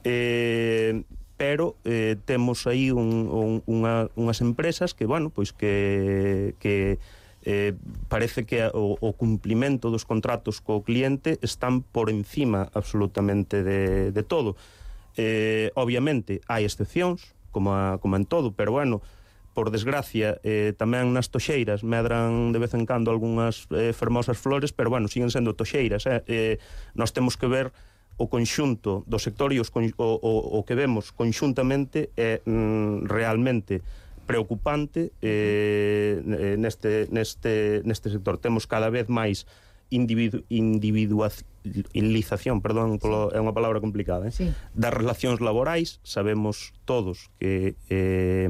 eh, pero eh, temos aí un, un, unha, unhas empresas que, bueno, pois que, que eh, parece que o, o cumplimento dos contratos co cliente están por encima absolutamente de, de todo. Eh, obviamente hai excepcións, como, a, como en todo, pero bueno, por desgracia eh, tamén nas toxeiras medran de vez en cando algunhas eh, fermosas flores, pero bueno, siguen sendo toxeiras, eh? Eh, nós temos que ver o conxunto do sector, e os, o, o, o que vemos conxuntamente é mm, realmente preocupante eh, neste, neste, neste sector. Temos cada vez máis individu, individualización, perdón, polo, é unha palabra complicada, eh? Sí. Das relacións laborais. Sabemos todos que eh,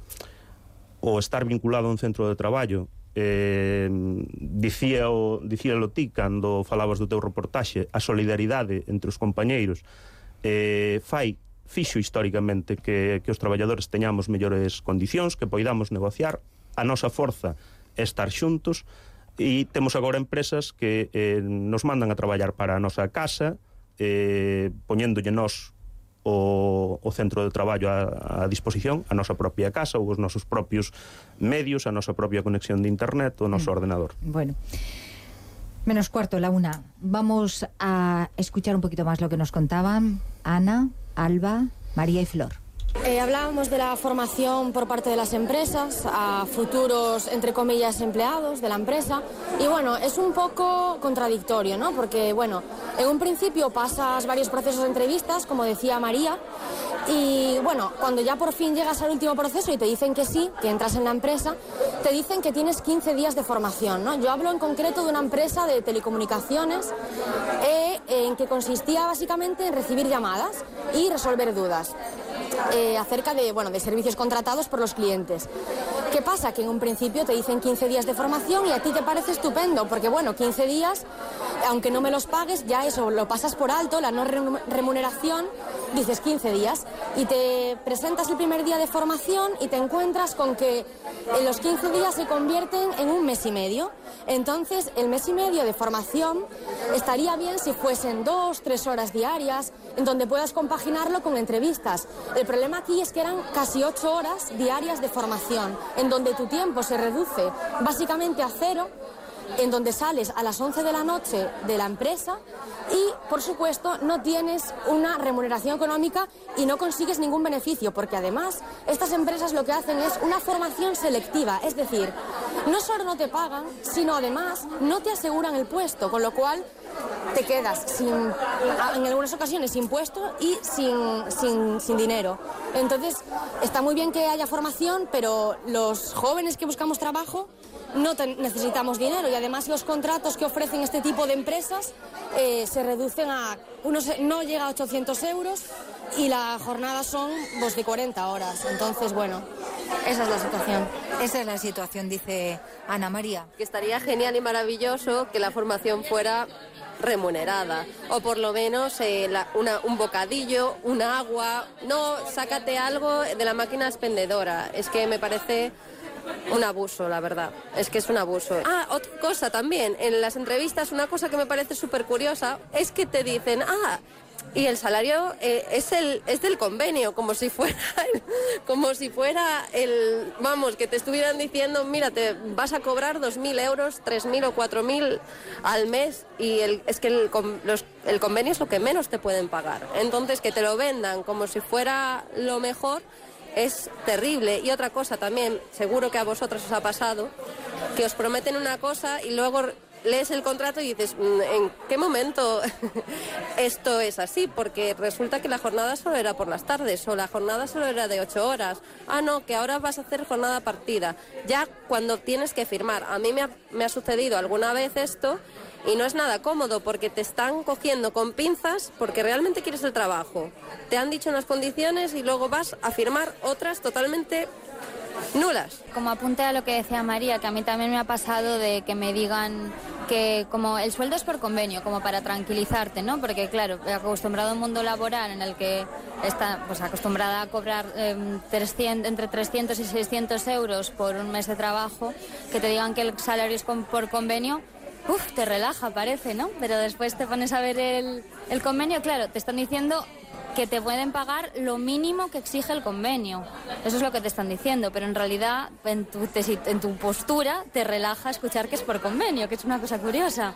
o estar vinculado a un centro de traballo, eh, dicía o, dicíalo ti cando falabas do teu reportaxe, a solidaridade entre os compañeiros eh, fai fixo históricamente que, que os traballadores teñamos mellores condicións, que poidamos negociar. A nosa forza é estar xuntos, e temos agora empresas que eh, nos mandan a traballar para a nosa casa, eh, poñéndolle nós o, o centro de traballo a, a disposición, a nosa propia casa ou os nosos propios medios, a nosa propia conexión de internet, o noso mm. ordenador. Bueno, menos cuarto, la una. Vamos a escuchar un poquito más lo que nos contaban Ana, Alba, María y Flor. Eh, hablábamos de la formación por parte de las empresas a futuros, entre comillas, empleados de la empresa. Y bueno, es un poco contradictorio, ¿no? Porque, bueno, en un principio pasas varios procesos de entrevistas, como decía María, y bueno, cuando ya por fin llegas al último proceso y te dicen que sí, que entras en la empresa, te dicen que tienes quince días de formación, ¿no? Yo hablo en concreto de una empresa de telecomunicaciones eh, en que consistía básicamente en recibir llamadas y resolver dudas eh, acerca de, bueno, de servicios contratados por los clientes. ¿Qué pasa? Que en un principio te dicen quince días de formación y a ti te parece estupendo, porque bueno, quince días, aunque no me los pagues, ya eso lo pasas por alto, la no remuneración, dices quince días, y te presentas el primer día de formación y te encuentras con que en los quince días se convierten en un mes y medio. Entonces, el mes y medio de formación estaría bien si fuesen dos, tres horas diarias, en donde puedas compaginarlo con entrevistas. El problema aquí es que eran casi ocho horas diarias de formación, en donde tu tiempo se reduce básicamente a cero, en donde sales a las once de la noche de la empresa y, por supuesto, no tienes una remuneración económica y no consigues ningún beneficio, porque además estas empresas lo que hacen es una formación selectiva, es decir, no solo no te pagan, sino además no te aseguran el puesto, con lo cual te quedas sin, en algunas ocasiones sin puesto y sin, sin, sin dinero. Entonces, está muy bien que haya formación, pero los jóvenes que buscamos trabajo no necesitamos dinero, y además los contratos que ofrecen este tipo de empresas eh, se reducen a, uno no llega a ochocientos euros y la jornada son pues, de cuarenta horas. Entonces, bueno, esa es la situación. Esa es la situación, dice Ana María. Que estaría genial y maravilloso que la formación fuera remunerada, o por lo menos eh, la, una, un bocadillo, un agua. No, sácate algo de la máquina expendedora. Es que me parece un abuso, la verdad. Es que es un abuso. Ah, otra cosa también. En las entrevistas, una cosa que me parece súper curiosa es que te dicen, ah, y el salario eh, es el es del convenio, como si fuera el, como si fuera el, vamos, que te estuvieran diciendo, mira, te vas a cobrar dos mil euros, tres mil o cuatro mil al mes, y el, es que el, los, el convenio es lo que menos te pueden pagar. Entonces, que te lo vendan como si fuera lo mejor es terrible. Y otra cosa también, seguro que a vosotros os ha pasado, que os prometen una cosa y luego lees el contrato y dices, ¿en qué momento esto es así? Porque resulta que la jornada solo era por las tardes, o la jornada solo era de ocho horas. Ah, no, que ahora vas a hacer jornada partida. Ya cuando tienes que firmar. A mí me ha, me ha sucedido alguna vez esto, y no es nada cómodo, porque te están cogiendo con pinzas porque realmente quieres el trabajo. Te han dicho unas condiciones y luego vas a firmar otras totalmente nulas. Como apunte a lo que decía María, que a mí también me ha pasado de que me digan que como el sueldo es por convenio, como para tranquilizarte, ¿no? Porque claro, he acostumbrado a un mundo laboral en el que está pues acostumbrada a cobrar eh, trescientos, entre trescientos y seiscientos euros por un mes de trabajo, que te digan que el salario es con, por convenio. Uf, te relaja, parece, ¿no? Pero después te pones a ver el, el convenio, claro, te están diciendo que te pueden pagar lo mínimo que exige el convenio. Eso es lo que te están diciendo, pero en realidad en tu, te, en tu postura te relaja escuchar que es por convenio, que es una cosa curiosa.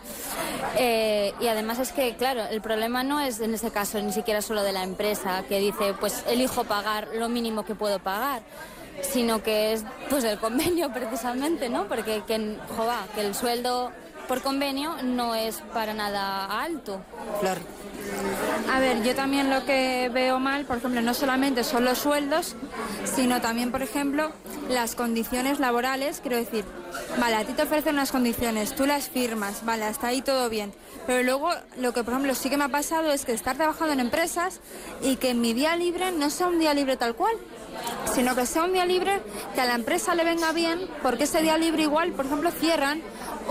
Eh, y además es que, claro, el problema no es en ese caso ni siquiera solo de la empresa, que dice, pues elijo pagar lo mínimo que puedo pagar, sino que es pues el convenio precisamente, ¿no? Porque que, jova, que el sueldo por convenio no es para nada alto. Flor. A ver, yo también lo que veo mal, por ejemplo, no solamente son los sueldos, sino también, por ejemplo, las condiciones laborales. Quiero decir, vale, a ti te ofrecen unas condiciones, tú las firmas, vale, hasta ahí todo bien. Pero luego, lo que por ejemplo sí que me ha pasado es que estar trabajando en empresas y que mi día libre no sea un día libre tal cual, sino que sea un día libre que a la empresa le venga bien, porque ese día libre igual, por ejemplo, cierran,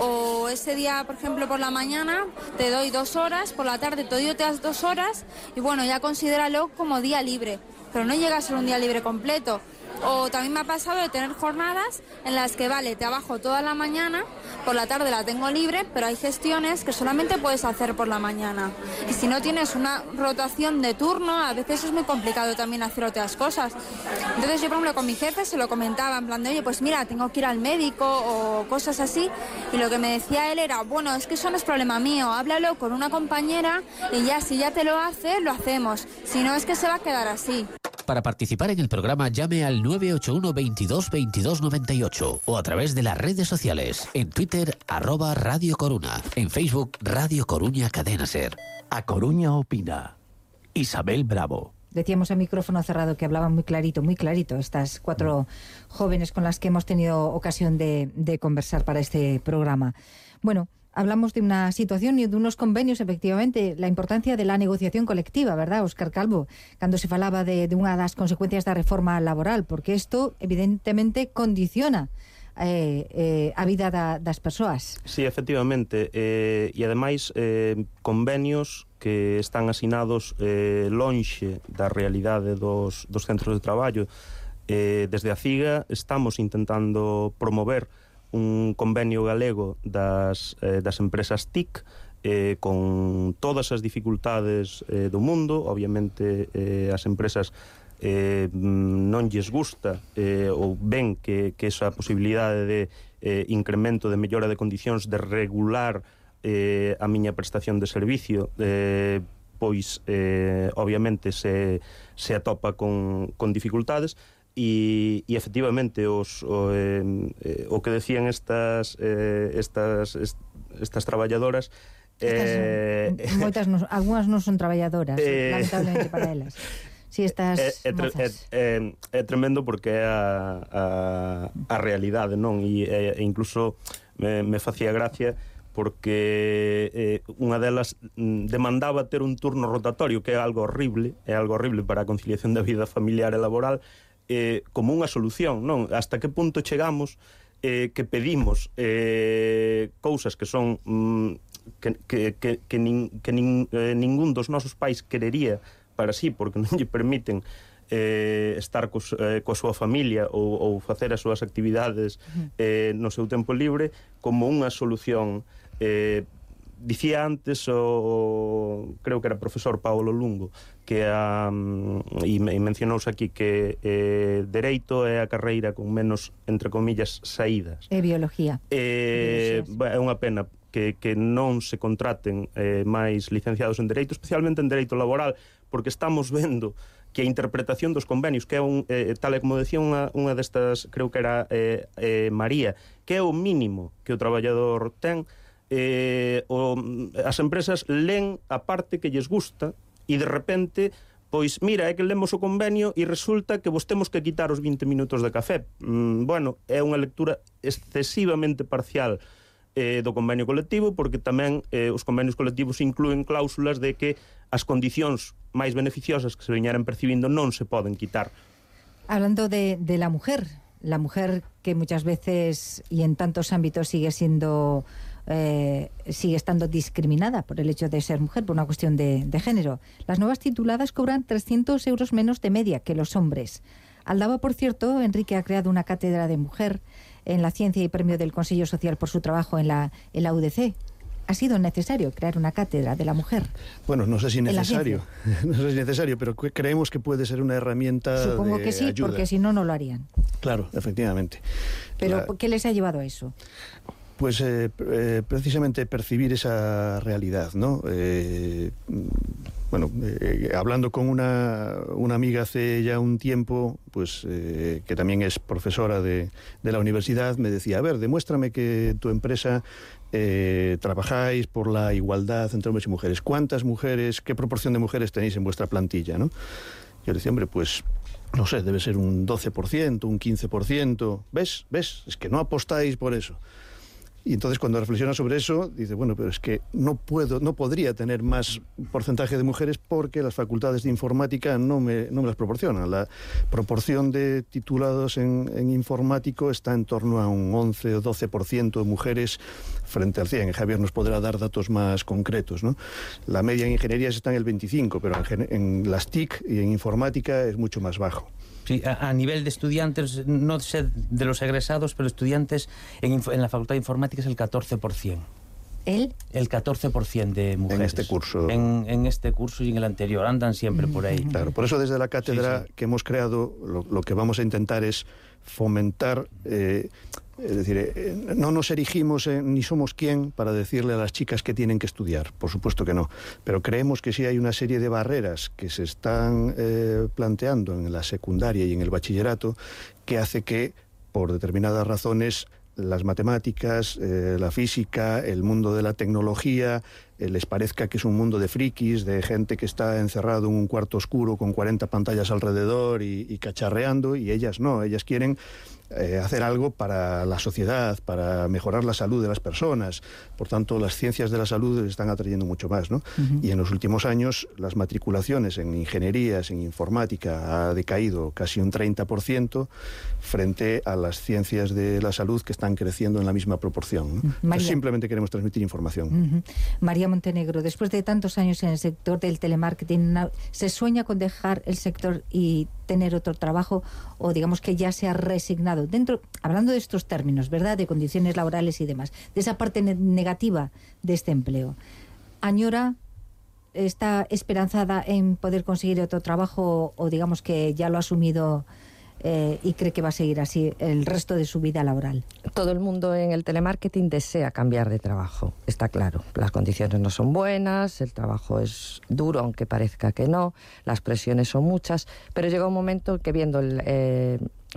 o ese día, por ejemplo, por la mañana te doy dos horas, por la tarde te doy otras dos horas, y bueno, ya considéralo como día libre, pero no llega a ser un día libre completo. O también me ha pasado de tener jornadas en las que, vale, trabajo toda la mañana, por la tarde la tengo libre, pero hay gestiones que solamente puedes hacer por la mañana. Y si no tienes una rotación de turno, a veces es muy complicado también hacer otras cosas. Entonces yo, por ejemplo, con mi jefe se lo comentaba, en plan de, oye, pues mira, tengo que ir al médico o cosas así. Y lo que me decía él era, bueno, es que eso no es problema mío, háblalo con una compañera y ya, si ya te lo hace, lo hacemos. Si no, es que se va a quedar así. Para participar en el programa llame al nueve ocho uno veintidós veintidós noventa y ocho o a través de las redes sociales, en Twitter arroba Radio Coruna, en Facebook Radio Coruña Cadena Ser. A Coruña opina. Isabel Bravo. Decíamos a micrófono cerrado que hablaban muy clarito, muy clarito estas cuatro jóvenes con las que hemos tenido ocasión de, de conversar para este programa. Bueno, hablamos de una situación y de unos convenios, efectivamente, la importancia de la negociación colectiva, ¿verdad, Óscar Calvo? Cando se falaba de, de unha das consecuencias da reforma laboral, porque isto, evidentemente, condiciona eh, eh, a vida da, das persoas. Sí, efectivamente, eh, e ademais eh, convenios que están asinados eh, lonxe da realidade dos, dos centros de traballo. Eh, desde a CIGA estamos intentando promover un convenio galego das, eh, das empresas T I C, eh, con todas as dificultades eh, do mundo. Obviamente eh, as empresas eh, non lles gusta eh, ou ven que, que esa posibilidade de eh, incremento, de mellora de condicións, de regular eh, a miña prestación de servicio, eh, pois eh, obviamente se, se atopa con, con dificultades. E, e efectivamente os, o, eh, o que decían estas eh, estas est, estas traballadoras eh, estas, moitas no, algunhas non son traballadoras eh, lamentablemente para elas. Si estas é, é, é, é, é tremendo porque é a, a, a realidade, non? E, e incluso me, me facía gracia porque eh, unha delas demandaba ter un turno rotatorio, que é algo horrible, é algo horrible para a conciliación da vida familiar e laboral, eh, como unha solución, non? Hasta que punto chegamos eh, que pedimos eh, cousas que son mm, que, que, que, que, nin, que nin, eh, ningún dos nosos pais querería para sí, porque non lle permiten eh, estar cos, eh, coa súa familia ou, ou facer as súas actividades eh, no seu tempo libre, como unha solución. Eh, dicía antes o, creo que era profesor Paulo Lungo, que a, e, e mencionouse aquí que eh, dereito é a carreira con menos, entre comillas, saídas. É biología. Eh, é unha pena que, que non se contraten eh, máis licenciados en dereito, especialmente en dereito laboral, porque estamos vendo que a interpretación dos convenios, que é un, eh, tal e como decía unha, unha destas, creo que era eh, eh, María, que é o mínimo que o traballador ten. Eh, o, as empresas len a parte que lles gusta e de repente, pois mira, é que lemos o convenio e resulta que vos temos que quitar os vinte minutos de café. Mm, bueno, é unha lectura excesivamente parcial eh, do convenio colectivo, porque tamén eh, os convenios colectivos inclúen cláusulas de que as condicións máis beneficiosas que se veñaran percibindo non se poden quitar. Hablando de, de la mujer, la mujer que muchas veces y en tantos ámbitos sigue siendo Eh, sigue estando discriminada por el hecho de ser mujer, por una cuestión de, de género. Las nuevas tituladas cobran trescientos euros menos de media que los hombres. Aldaba, por cierto, Enrique ha creado una cátedra de mujer en la ciencia y premio del Consejo Social por su trabajo en la, en la U D C. ¿Ha sido necesario crear una cátedra de la mujer? Bueno, no sé si necesario, no sé si necesario, pero creemos que puede ser una herramienta. Supongo de que sí, ayuda. Porque si no, no lo harían. Claro, efectivamente. Pero la... ¿qué les ha llevado a eso? Pues eh, eh, precisamente percibir esa realidad, ¿no? Eh, bueno, eh, hablando con una, una amiga hace ya un tiempo, pues eh, que también es profesora de, de la universidad, me decía, a ver, demuéstrame que tu empresa eh, trabajáis por la igualdad entre hombres y mujeres. ¿Cuántas mujeres, qué proporción de mujeres tenéis en vuestra plantilla, no? Yo le decía, hombre, pues no sé, debe ser un doce por ciento, un quince por ciento. ¿Ves? ¿Ves? Es que no apostáis por eso. Y entonces cuando reflexiona sobre eso, dice, bueno, pero es que no puedo, no podría tener más porcentaje de mujeres porque las facultades de informática no me, no me las proporcionan. La proporción de titulados en, en informático está en torno a un once o doce por ciento de mujeres frente al cien. Javier nos podrá dar datos más concretos, ¿no? La media en ingenierías está en el veinticinco, pero en, en las T I C y en informática es mucho más bajo. Sí, a, a nivel de estudiantes, no sé de los egresados, pero estudiantes en, en la Facultad de Informática es el catorce por ciento. ¿El? El catorce por ciento de mujeres. En este curso. En, en este curso y en el anterior, andan siempre por ahí. Claro, por eso desde la cátedra sí, sí. que hemos creado, lo, lo que vamos a intentar es fomentar, eh, es decir, eh, no nos erigimos en, ni somos quién para decirle a las chicas que tienen que estudiar, por supuesto que no, pero creemos que sí hay una serie de barreras que se están eh, planteando en la secundaria y en el bachillerato que hace que, por determinadas razones, las matemáticas, eh, la física, el mundo de la tecnología, eh, les parezca que es un mundo de frikis, de gente que está encerrado en un cuarto oscuro con cuarenta pantallas alrededor y, y cacharreando, y ellas no, ellas quieren eh, hacer algo para la sociedad, para mejorar la salud de las personas. Por tanto, las ciencias de la salud están atrayendo mucho más, ¿no? Uh-huh. Y en los últimos años las matriculaciones en ingenierías, en informática, ha decaído casi un treinta por ciento frente a las ciencias de la salud que están creciendo en la misma proporción, ¿no? Entonces, simplemente queremos transmitir información. Uh-huh. María Montenegro, después de tantos años en el sector del telemarketing, ¿se sueña con dejar el sector y tener otro trabajo, o digamos que ya se ha resignado? Dentro, hablando de estos términos, ¿verdad?, de condiciones laborales y demás, de esa parte ne- negativa de este empleo, ¿añora, está esperanzada en poder conseguir otro trabajo, o digamos que ya lo ha asumido eh, y cree que va a seguir así el resto de su vida laboral? Todo el mundo en el telemarketing desea cambiar de trabajo, está claro. Las condiciones no son buenas, el trabajo es duro, aunque parezca que no, las presiones son muchas, pero llega un momento que viendo el, eh,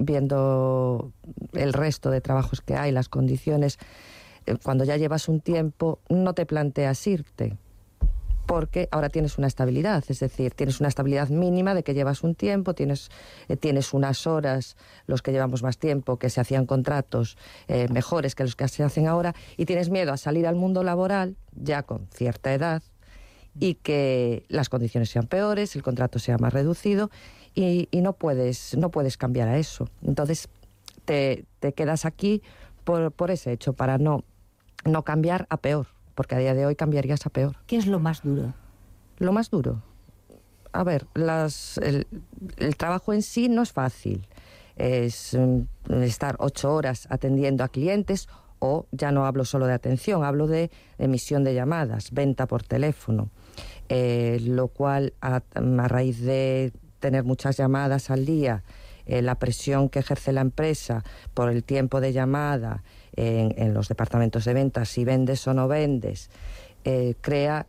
viendo el resto de trabajos que hay, las condiciones, eh, cuando ya llevas un tiempo, no te planteas irte, porque ahora tienes una estabilidad, es decir, tienes una estabilidad mínima de que llevas un tiempo, tienes, eh, tienes unas horas, los que llevamos más tiempo, que se hacían contratos eh, mejores que los que se hacen ahora, y tienes miedo a salir al mundo laboral, ya con cierta edad, y que las condiciones sean peores, el contrato sea más reducido, y, y no puedes, no puedes cambiar a eso. Entonces, te, te quedas aquí por, por ese hecho, para no, no cambiar a peor. Porque a día de hoy cambiarías a peor. ¿Qué es lo más duro? Lo más duro. A ver, las, el, el trabajo en sí no es fácil. Es um, estar ocho horas atendiendo a clientes, o ya no hablo solo de atención, hablo de emisión de llamadas, venta por teléfono, eh, lo cual a, a raíz de tener muchas llamadas al día, eh, la presión que ejerce la empresa por el tiempo de llamada, En, en los departamentos de ventas, si vendes o no vendes, eh, crea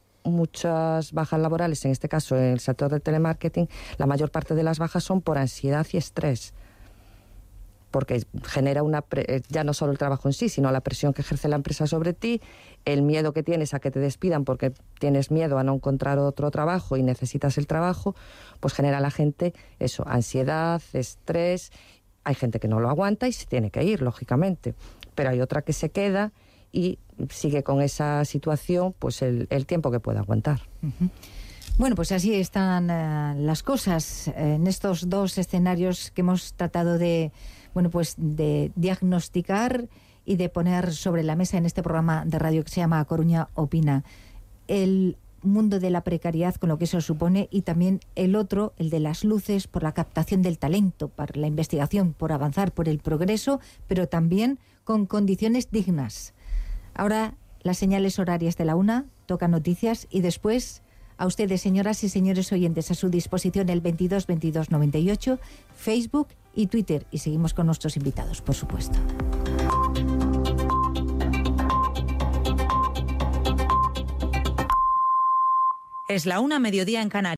muchas bajas laborales. En este caso, en el sector del telemarketing, la mayor parte de las bajas son por ansiedad y estrés, porque genera una pre- ya no solo el trabajo en sí, sino la presión que ejerce la empresa sobre ti, el miedo que tienes a que te despidan porque tienes miedo a no encontrar otro trabajo y necesitas el trabajo, pues genera a la gente eso, ansiedad, estrés. Hay gente que no lo aguanta y se tiene que ir, lógicamente, pero hay otra que se queda y sigue con esa situación pues el, el tiempo que pueda aguantar. Uh-huh. Bueno, pues así están uh, las cosas uh, en estos dos escenarios que hemos tratado de, bueno, pues de diagnosticar y de poner sobre la mesa en este programa de radio que se llama A Coruña Opina. El mundo de la precariedad, con lo que eso supone, y también el otro, el de las luces, por la captación del talento, por la investigación, por avanzar, por el progreso, pero también con condiciones dignas. Ahora las señales horarias de la una, toca noticias, y después a ustedes, señoras y señores oyentes, a su disposición el veintidós veintidós noventa y ocho, Facebook y Twitter, y seguimos con nuestros invitados, por supuesto. Es la una, mediodía en Canarias.